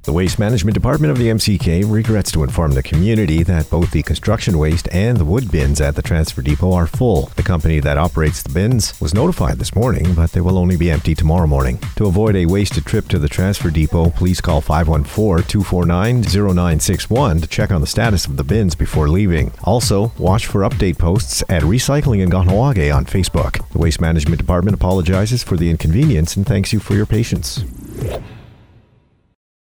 The Waste Management Department of the MCK regrets to inform the community that both the construction waste and the wood bins at the transfer depot are full. The company that operates the bins was notified this morning, but they will only be empty tomorrow morning. To avoid a wasted trip to the transfer depot, please call 514-249-0961 to check on the status of the bins before leaving. Also, watch for update posts at Recycling in Kahnawake on Facebook. The Waste Management Department apologizes for the inconvenience and thanks you for your patience.